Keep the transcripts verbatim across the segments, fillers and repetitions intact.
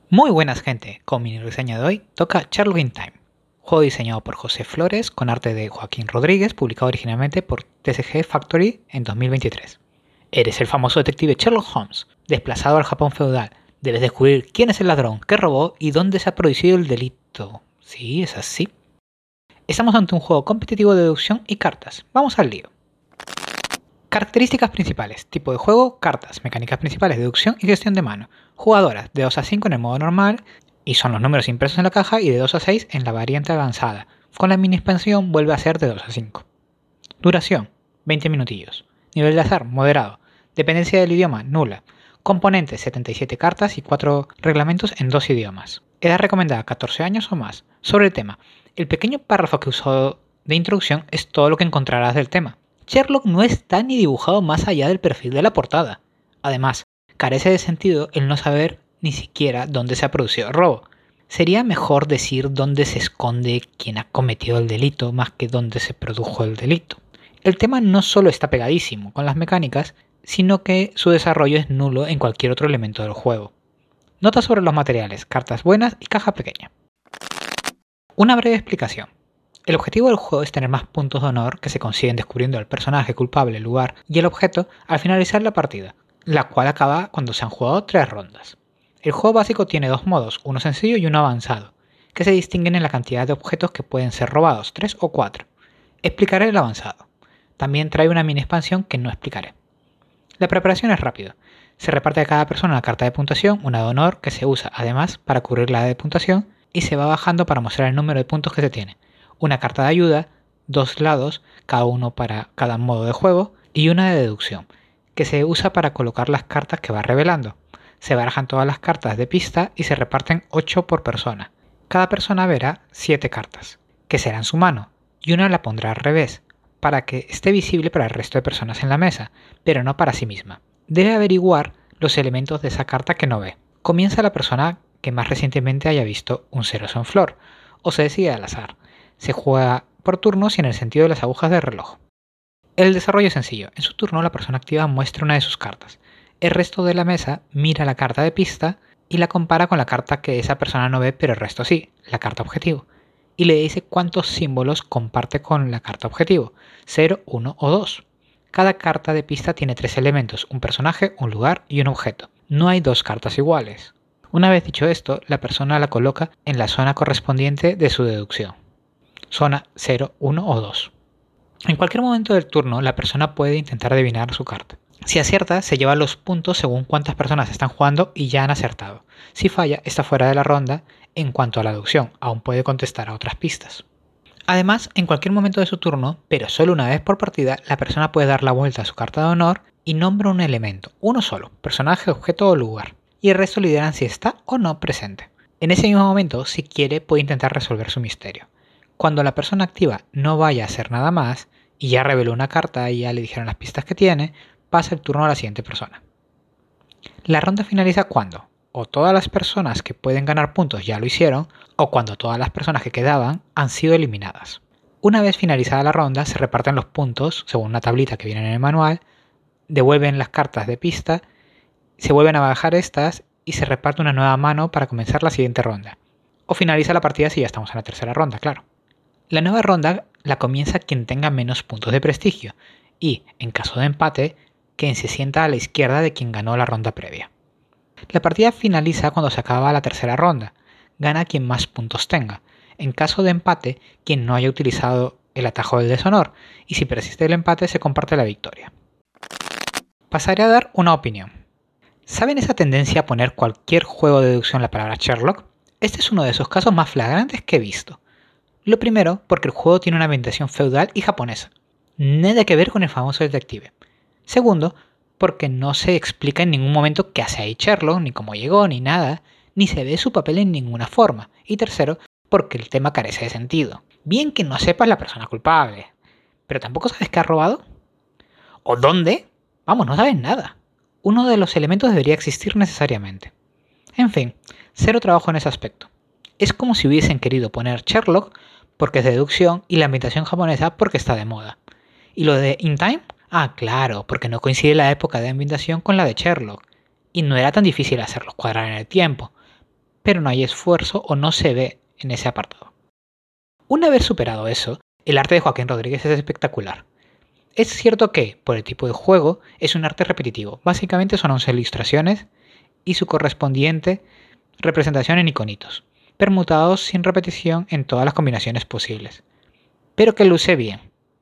Muy buenas gente, con mi reseña de hoy toca Sherlock in Time, juego diseñado por José Flores con arte de Joaquín Rodríguez, publicado originalmente por T C G Factory en dos mil veintitrés. Eres el famoso detective Sherlock Holmes, desplazado al Japón feudal. Debes descubrir quién es el ladrón, qué robó y dónde se ha producido el delito. Sí, es así. Estamos ante un juego competitivo de deducción y cartas. Vamos al lío. Características principales: tipo de juego, cartas, mecánicas principales, deducción y gestión de mano. Jugadoras, de dos a cinco en el modo normal, y son los números impresos en la caja, y de dos a seis en la variante avanzada. Con la mini expansión vuelve a ser de dos a cinco. Duración, veinte minutillos. Nivel de azar, moderado. Dependencia del idioma, nula. Componentes, setenta y siete cartas y cuatro reglamentos en dos idiomas. Edad recomendada, catorce años o más. Sobre el tema, el pequeño párrafo que usó de introducción es todo lo que encontrarás del tema. Sherlock no está ni dibujado más allá del perfil de la portada. Además, carece de sentido el no saber ni siquiera dónde se ha producido el robo. Sería mejor decir dónde se esconde quien ha cometido el delito más que dónde se produjo el delito. El tema no solo está pegadísimo con las mecánicas, sino que su desarrollo es nulo en cualquier otro elemento del juego. Notas sobre los materiales, cartas buenas y caja pequeña. Una breve explicación. El objetivo del juego es tener más puntos de honor que se consiguen descubriendo el personaje culpable, el lugar y el objeto al finalizar la partida, la cual acaba cuando se han jugado tres rondas. El juego básico tiene dos modos, uno sencillo y uno avanzado, que se distinguen en la cantidad de objetos que pueden ser robados, tres o cuatro. Explicaré el avanzado. También trae una mini expansión que no explicaré. La preparación es rápida. Se reparte a cada persona una carta de puntuación, una de honor, que se usa además para cubrir la de puntuación, y se va bajando para mostrar el número de puntos que se tiene. Una carta de ayuda, dos lados, cada uno para cada modo de juego, y una de deducción, que se usa para colocar las cartas que va revelando. Se barajan todas las cartas de pista y se reparten ocho por persona. Cada persona verá siete cartas, que serán su mano, y una la pondrá al revés, para que esté visible para el resto de personas en la mesa, pero no para sí misma. Debe averiguar los elementos de esa carta que no ve. Comienza la persona que más recientemente haya visto un cero en flor, o se decide al azar. Se juega por turnos y en el sentido de las agujas del reloj. El desarrollo es sencillo. En su turno la persona activa muestra una de sus cartas. El resto de la mesa mira la carta de pista y la compara con la carta que esa persona no ve pero el resto sí, la carta objetivo. Y le dice cuántos símbolos comparte con la carta objetivo, cero, uno o dos. Cada carta de pista tiene tres elementos, un personaje, un lugar y un objeto. No hay dos cartas iguales. Una vez dicho esto, la persona la coloca en la zona correspondiente de su deducción. Zona cero, uno o dos. En cualquier momento del turno, la persona puede intentar adivinar su carta. Si acierta, se lleva los puntos según cuántas personas están jugando y ya han acertado. Si falla, está fuera de la ronda en cuanto a la deducción, aún puede contestar a otras pistas. Además, en cualquier momento de su turno, pero solo una vez por partida, la persona puede dar la vuelta a su carta de honor y nombra un elemento, uno solo, personaje, objeto o lugar, y el resto le dirán si está o no presente. En ese mismo momento, si quiere, puede intentar resolver su misterio. Cuando la persona activa no vaya a hacer nada más, y ya reveló una carta y ya le dijeron las pistas que tiene, pasa el turno a la siguiente persona. La ronda finaliza cuando o todas las personas que pueden ganar puntos ya lo hicieron, o cuando todas las personas que quedaban han sido eliminadas. Una vez finalizada la ronda, se reparten los puntos según una tablita que viene en el manual, devuelven las cartas de pista, se vuelven a bajar estas y se reparte una nueva mano para comenzar la siguiente ronda. O finaliza la partida si ya estamos en la tercera ronda, claro. La nueva ronda la comienza quien tenga menos puntos de prestigio y, en caso de empate, quien se sienta a la izquierda de quien ganó la ronda previa. La partida finaliza cuando se acaba la tercera ronda. Gana quien más puntos tenga. En caso de empate, quien no haya utilizado el atajo del deshonor, y si persiste el empate se comparte la victoria. Pasaré a dar una opinión. ¿Saben esa tendencia a poner cualquier juego de deducción la palabra Sherlock? Este es uno de esos casos más flagrantes que he visto. Lo primero, porque el juego tiene una ambientación feudal y japonesa. Nada que ver con el famoso detective. Segundo, porque no se explica en ningún momento qué hace ahí Sherlock, ni cómo llegó, ni nada, ni se ve su papel en ninguna forma. Y tercero, porque el tema carece de sentido. Bien que no sepas la persona culpable, pero tampoco sabes qué ha robado. ¿O dónde? Vamos, no sabes nada. Uno de los elementos debería existir necesariamente. En fin, cero trabajo en ese aspecto. Es como si hubiesen querido poner Sherlock porque es de deducción y la ambientación japonesa porque está de moda. ¿Y lo de In Time? Ah, claro, porque no coincide la época de ambientación con la de Sherlock. Y no era tan difícil hacerlos cuadrar en el tiempo. pero no hay esfuerzo o no se ve en ese apartado. Una vez superado eso, el arte de Joaquín Rodríguez es espectacular. Es cierto que, por el tipo de juego, es un arte repetitivo. Básicamente son once ilustraciones y su correspondiente representación en iconitos, permutados sin repetición en todas las combinaciones posibles, pero que luce bien.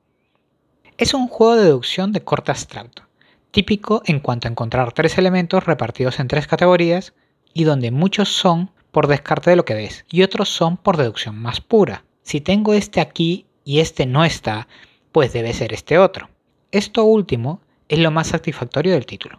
Es un juego de deducción de corte abstracto, típico en cuanto a encontrar tres elementos repartidos en tres categorías y donde muchos son por descarte de lo que ves y otros son por deducción más pura. Si tengo este aquí y este no está, pues debe ser este otro. Esto último es lo más satisfactorio del título.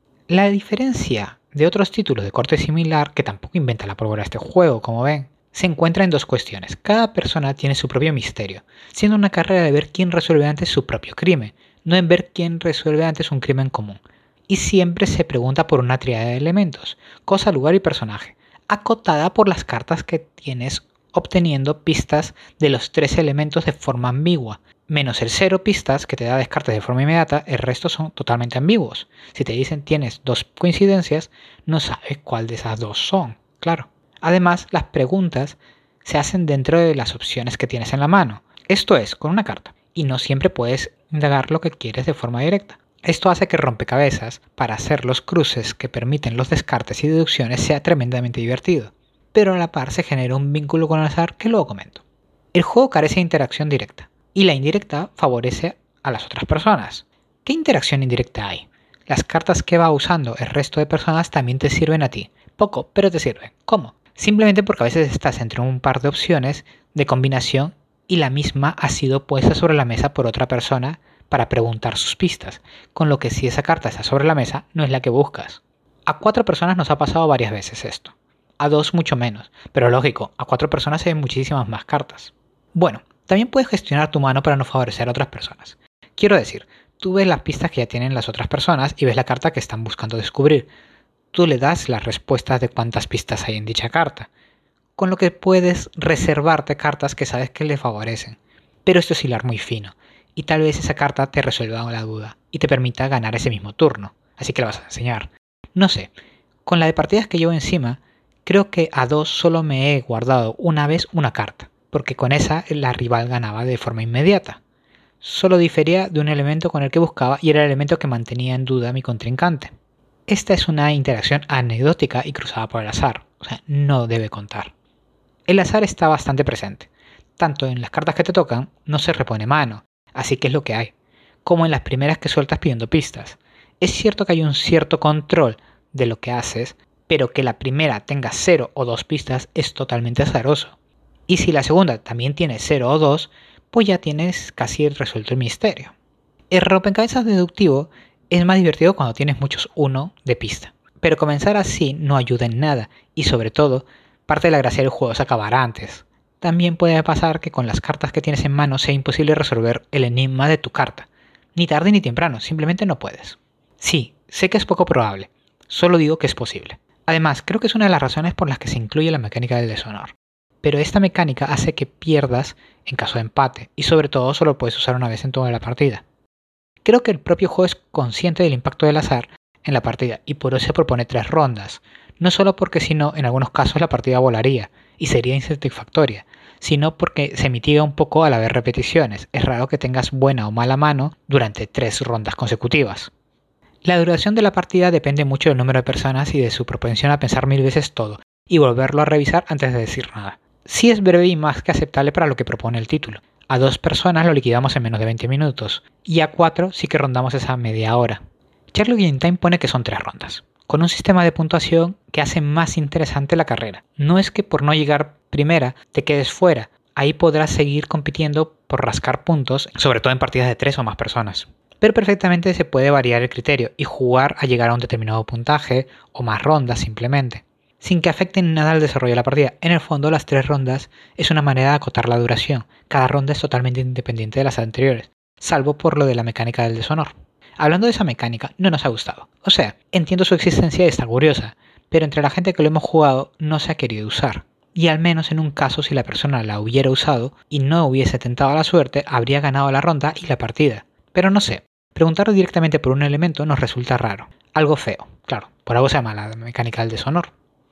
La diferencia de otros títulos de corte similar, que tampoco inventa la pólvora este juego, como ven, se encuentra en dos cuestiones. Cada persona tiene su propio misterio, siendo una carrera de ver quién resuelve antes su propio crimen, no en ver quién resuelve antes un crimen común. Y siempre se pregunta por una tríada de elementos, cosa, lugar y personaje, acotada por las cartas que tienes obteniendo pistas de los tres elementos de forma ambigua, menos el cero pistas que te da descartes de forma inmediata, el resto son totalmente ambiguos. Si te dicen tienes dos coincidencias, no sabes cuál de esas dos son, claro. Además, las preguntas se hacen dentro de las opciones que tienes en la mano, esto es, con una carta, y no siempre puedes indagar lo que quieres de forma directa. Esto hace que el rompecabezas, para hacer los cruces que permiten los descartes y deducciones, sea tremendamente divertido, pero a la par se genera un vínculo con el azar que luego comento. El juego carece de interacción directa, y la indirecta favorece a las otras personas. ¿Qué interacción indirecta hay? Las cartas que va usando el resto de personas también te sirven a ti. Poco, pero te sirven. ¿Cómo? Simplemente porque a veces estás entre un par de opciones de combinación y la misma ha sido puesta sobre la mesa por otra persona para preguntar sus pistas, con lo que si esa carta está sobre la mesa no es la que buscas. A cuatro personas nos ha pasado varias veces esto. A dos mucho menos, pero lógico, a cuatro personas se ven muchísimas más cartas. Bueno, también puedes gestionar tu mano para no favorecer a otras personas. Quiero decir, tú ves las pistas que ya tienen las otras personas y ves la carta que están buscando descubrir. Tú le das las respuestas de cuántas pistas hay en dicha carta, con lo que puedes reservarte cartas que sabes que le favorecen. Pero esto es hilar muy fino, y tal vez esa carta te resuelva la duda y te permita ganar ese mismo turno, así que la vas a enseñar. No sé, con la de partidas que llevo encima, creo que a dos solo me he guardado una vez una carta, porque con esa la rival ganaba de forma inmediata. Solo difería de un elemento con el que buscaba y era el elemento que mantenía en duda a mi contrincante. Esta es una interacción anecdótica y cruzada por el azar, o sea, no debe contar. El azar está bastante presente, tanto en las cartas que te tocan, no se repone mano, así que es lo que hay, como en las primeras que sueltas pidiendo pistas. Es cierto que hay un cierto control de lo que haces, pero que la primera tenga cero o dos pistas es totalmente azaroso. Y si la segunda también tiene cero o dos, pues ya tienes casi resuelto el misterio. El rompecabezas deductivo es más divertido cuando tienes muchos uno de pista, pero comenzar así no ayuda en nada y sobre todo, parte de la gracia del juego es acabar antes. También puede pasar que con las cartas que tienes en mano sea imposible resolver el enigma de tu carta. Ni tarde ni temprano, simplemente no puedes. Sí, sé que es poco probable, solo digo que es posible. Además, creo que es una de las razones por las que se incluye la mecánica del deshonor. Pero esta mecánica hace que pierdas en caso de empate, y sobre todo solo puedes usar una vez en toda la partida. Creo que el propio juego es consciente del impacto del azar en la partida, y por eso se propone tres rondas. No solo porque si no, en algunos casos la partida volaría, y sería insatisfactoria, sino porque se mitiga un poco al haber repeticiones. Es raro que tengas buena o mala mano durante tres rondas consecutivas. La duración de la partida depende mucho del número de personas y de su propensión a pensar mil veces todo, y volverlo a revisar antes de decir nada. Sí es breve y más que aceptable para lo que propone el título. A dos personas lo liquidamos en menos de veinte minutos, y a cuatro sí que rondamos esa media hora. Charlie Game Time pone que son tres rondas, con un sistema de puntuación que hace más interesante la carrera. No es que por no llegar primera te quedes fuera, ahí podrás seguir compitiendo por rascar puntos, sobre todo en partidas de tres o más personas. Pero perfectamente se puede variar el criterio y jugar a llegar a un determinado puntaje o más rondas simplemente, sin que afecten nada al desarrollo de la partida. En el fondo, las tres rondas es una manera de acotar la duración. Cada ronda es totalmente independiente de las anteriores, salvo por lo de la mecánica del deshonor. Hablando de esa mecánica, no nos ha gustado. O sea, entiendo su existencia y está curiosa, pero entre la gente que lo hemos jugado no se ha querido usar. Y al menos en un caso, si la persona la hubiera usado y no hubiese tentado la suerte, habría ganado la ronda y la partida. Pero no sé, preguntar directamente por un elemento nos resulta raro. Algo feo, claro, por algo se llama la mecánica del deshonor.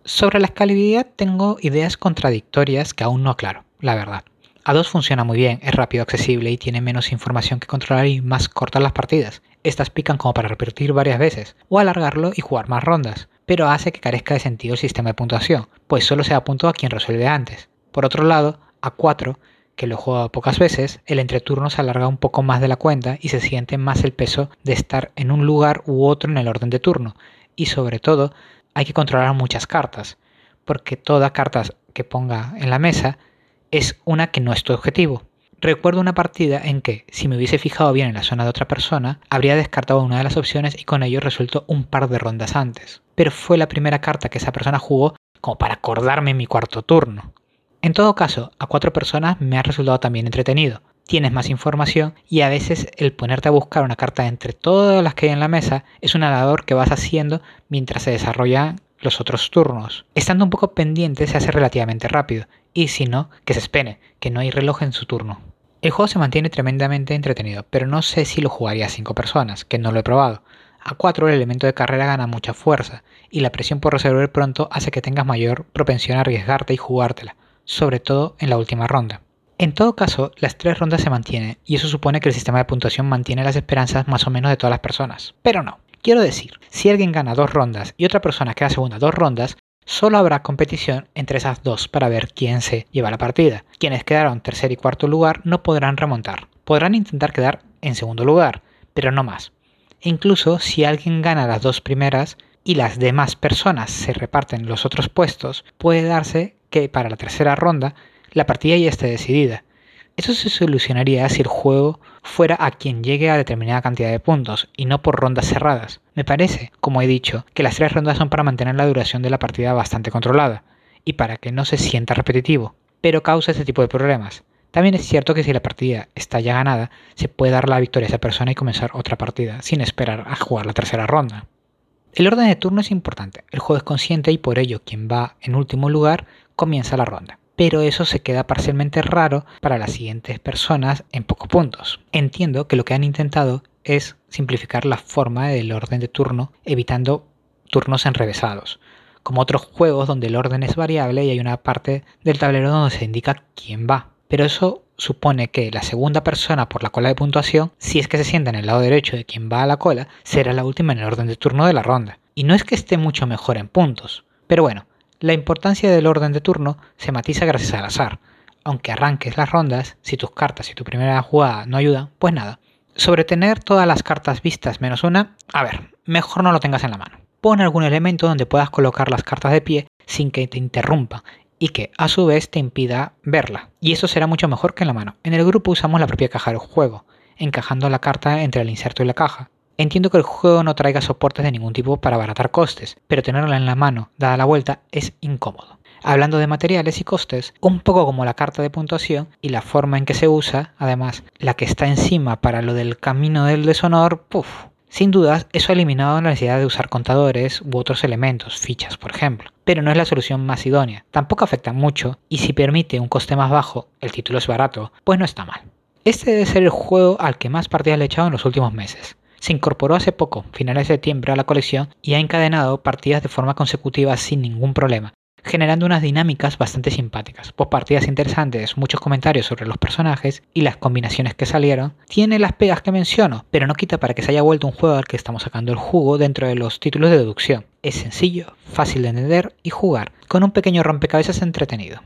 Sobre la escalabilidad tengo ideas contradictorias que aún no aclaro, la verdad. A dos funciona muy bien, es rápido, accesible y tiene menos información que controlar y más cortas las partidas. Estas pican como para repetir varias veces, o alargarlo y jugar más rondas, pero hace que carezca de sentido el sistema de puntuación, pues solo se da punto a quien resuelve antes. Por otro lado, A cuatro, que lo he jugado pocas veces, el entreturno se alarga un poco más de la cuenta y se siente más el peso de estar en un lugar u otro en el orden de turno, y sobre todo hay que controlar muchas cartas, porque toda carta que ponga en la mesa es una que no es tu objetivo. Recuerdo una partida en que, si me hubiese fijado bien en la zona de otra persona, habría descartado una de las opciones y con ello resuelto un par de rondas antes. Pero fue la primera carta que esa persona jugó como para acordarme en mi cuarto turno. En todo caso, a cuatro personas me ha resultado también entretenido. Tienes más información y a veces el ponerte a buscar una carta entre todas las que hay en la mesa es una labor que vas haciendo mientras se desarrollan los otros turnos. Estando un poco pendiente se hace relativamente rápido y si no, que se espere, que no hay reloj en su turno. El juego se mantiene tremendamente entretenido, pero no sé si lo jugaría a cinco personas, que no lo he probado. A cuatro el elemento de carrera gana mucha fuerza y la presión por resolver pronto hace que tengas mayor propensión a arriesgarte y jugártela, sobre todo en la última ronda. En todo caso, las tres rondas se mantienen y eso supone que el sistema de puntuación mantiene las esperanzas más o menos de todas las personas. Pero no. Quiero decir, si alguien gana dos rondas y otra persona queda segunda dos rondas, solo habrá competición entre esas dos para ver quién se lleva la partida. Quienes quedaron tercer y cuarto lugar no podrán remontar. Podrán intentar quedar en segundo lugar, pero no más. E incluso si alguien gana las dos primeras y las demás personas se reparten los otros puestos, puede darse que para la tercera ronda la partida ya esté decidida. Eso se solucionaría si el juego fuera a quien llegue a determinada cantidad de puntos y no por rondas cerradas. Me parece, como he dicho, que las tres rondas son para mantener la duración de la partida bastante controlada y para que no se sienta repetitivo, pero causa este tipo de problemas. También es cierto que si la partida está ya ganada, se puede dar la victoria a esa persona y comenzar otra partida sin esperar a jugar la tercera ronda. El orden de turno es importante, el juego es consciente y por ello quien va en último lugar comienza la ronda. Pero eso se queda parcialmente raro para las siguientes personas en pocos puntos. Entiendo que lo que han intentado es simplificar la forma del orden de turno, evitando turnos enrevesados, como otros juegos donde el orden es variable y hay una parte del tablero donde se indica quién va. Pero eso supone que la segunda persona por la cola de puntuación, si es que se sienta en el lado derecho de quien va a la cola, será la última en el orden de turno de la ronda. Y no es que esté mucho mejor en puntos, pero bueno, la importancia del orden de turno se matiza gracias al azar. Aunque arranques las rondas, si tus cartas y tu primera jugada no ayudan, pues nada. Sobre tener todas las cartas vistas menos una, a ver, mejor no lo tengas en la mano. Pon algún elemento donde puedas colocar las cartas de pie sin que te interrumpa y que a su vez te impida verla. Y eso será mucho mejor que en la mano. En el grupo usamos la propia caja del juego, encajando la carta entre el inserto y la caja. Entiendo que el juego no traiga soportes de ningún tipo para abaratar costes, pero tenerla en la mano, dada la vuelta, es incómodo. Hablando de materiales y costes, un poco como la carta de puntuación y la forma en que se usa, además, la que está encima para lo del camino del deshonor, puff. Sin dudas, eso ha eliminado la necesidad de usar contadores u otros elementos, fichas por ejemplo, pero no es la solución más idónea, tampoco afecta mucho y si permite un coste más bajo, el título es barato, pues no está mal. Este debe ser el juego al que más partidas le he echado en los últimos meses. Se incorporó hace poco, finales de septiembre, a la colección y ha encadenado partidas de forma consecutiva sin ningún problema, generando unas dinámicas bastante simpáticas, pues partidas interesantes, muchos comentarios sobre los personajes y las combinaciones que salieron. Tiene las pegas que menciono, pero no quita para que se haya vuelto un juego al que estamos sacando el jugo dentro de los títulos de deducción. Es sencillo, fácil de entender y jugar, con un pequeño rompecabezas entretenido.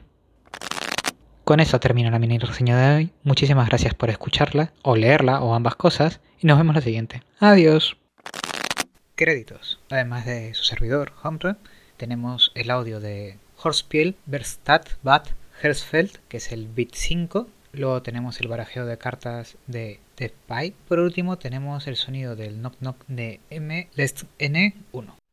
Con eso termino la mini reseña de hoy. Muchísimas gracias por escucharla, o leerla, o ambas cosas, y nos vemos la siguiente. Adiós. Créditos. Además de su servidor, Homebrew, tenemos el audio de Horspiel, Verstadt, Bad, Hersfeld, que es el bit cinco. Luego tenemos el barajeo de cartas de Death Pie. Por último tenemos el sonido del knock knock de M L S N uno.